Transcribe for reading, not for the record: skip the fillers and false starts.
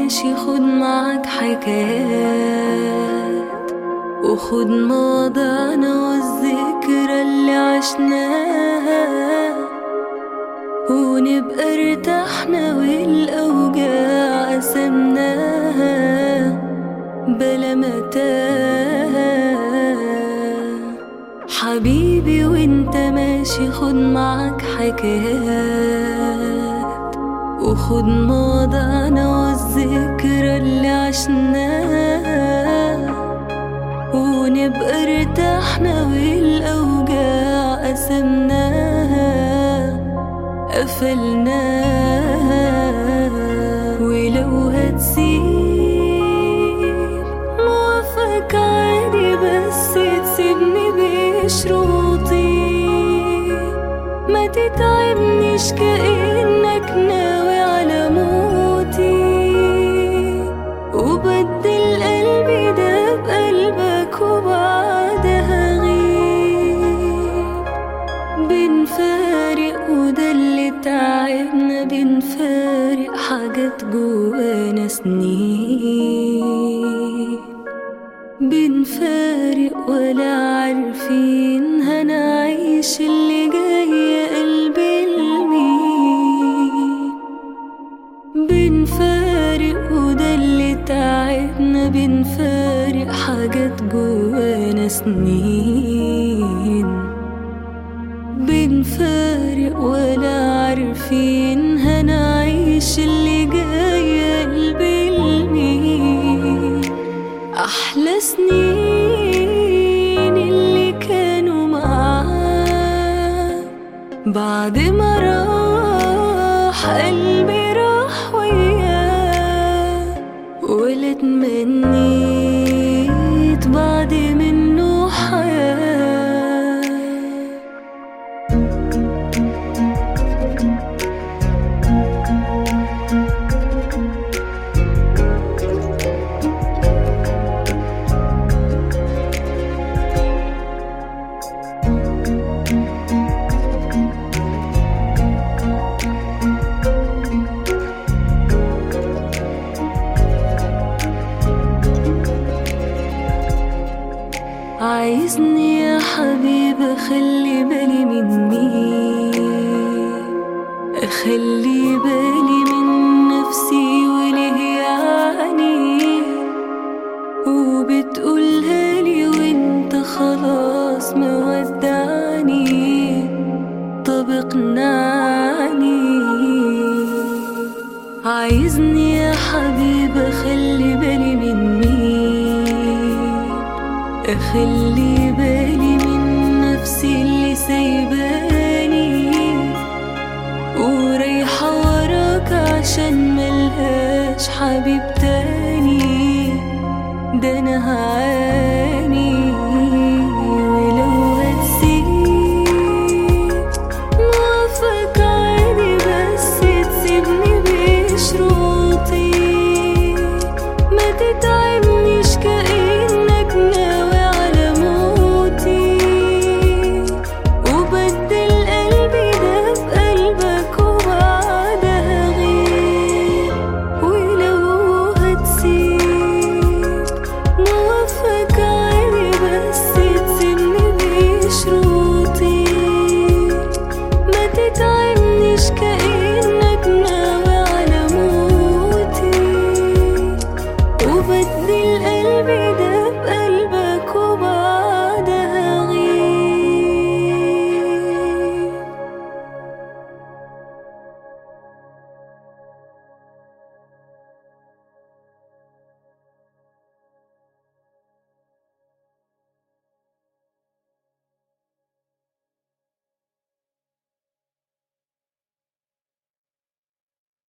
ماشي خد معاك حكايات، وخد مواضعنا والذكرى اللي عشناها، ونبقى ارتحنا والأوجاع قسمناها بلا متاهة. حبيبي وانت ماشي خد معاك حكايات، وخد مواضعنا والذكرى اللي عشناها، ونبقى ارتحنا والأوجاع قسمناها قفلناها. ولو هتسيب موافق عادي، بس تسيبني بشروطي، ما تتعبنيش كأنك ناوي على موتي، وبدل قلبي ده بقلبك وبعدها غيب. بنفارق وده اللي تعبنا، بنفارق حاجات جوانا سنين، بنفارق ولا عارفين هنعيش اللي جاي يا قلبي لمين. بنفارق وده اللي تعبنا، بنفارق حاجات جوانا سنين، بنفارق ولا عارفين هنعيش اللي جاي يا قلبي لمين. أحلى سنين اللي كانوا معاه، بعد ما راح قلبي راح وياه، ولا تمنيت بعد منه حياة. عايزني يا حبيبي اخلي بالي مني، اخلي بالي من نفسي وليه يعني، وبتقولها لي وانت خلاص مودعني. طب اقنعني، عايزني يا حبيبي اخلي بالي مني، اخلي بالي من نفسي اللي سايباني، ورايحة وراك عشان ملهاش حبيب تاني. ده انا هعاني